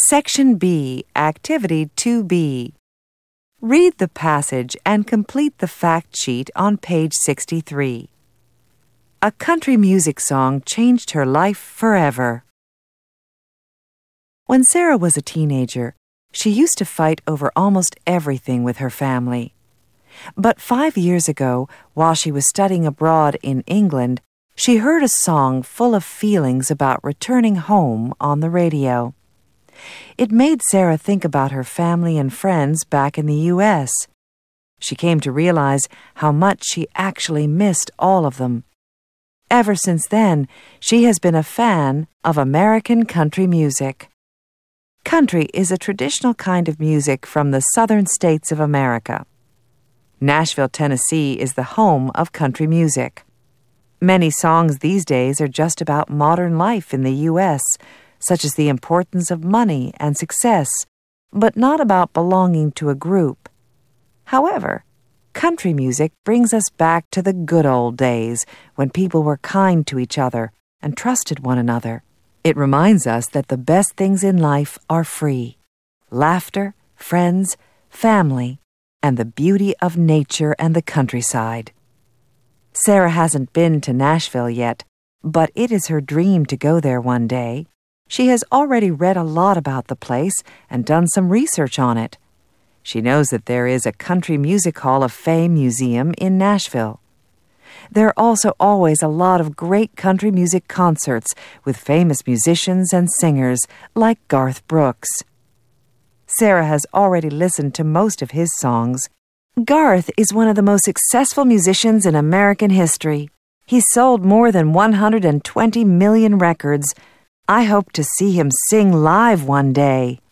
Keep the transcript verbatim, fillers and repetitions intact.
Section B, Activity two B. Read the passage and complete the fact sheet on page sixty-three. A country music song changed her life forever. When Sarah was a teenager, she used to fight over almost everything with her family. But five years ago, while she was studying abroad in England, she heard a song full of feelings about returning home on the radio. It made Sarah think about her family and friends back in the U S She came to realize how much she actually missed all of them. Ever since then, she has been a fan of American country music. Country is a traditional kind of music from the southern states of America. Nashville, Tennessee is the home of country music. Many songs these days are just about modern life in the U S, such as the importance of money and success, but not about belonging to a group. However, country music brings us back to the good old days when people were kind to each other and trusted one another. It reminds us that the best things in life are free: laughter, friends, family, and the beauty of nature and the countryside. Sarah hasn't been to Nashville yet, but it is her dream to go there one day. She has already read a lot about the place and done some research on it. She knows that there is a Country Music Hall of Fame museum in Nashville. There are also always a lot of great country music concerts with famous musicians and singers like Garth Brooks. Sarah has already listened to most of his songs. Garth is one of the most successful musicians in American history. He sold more than one hundred twenty million records. I hope to see him sing live one day.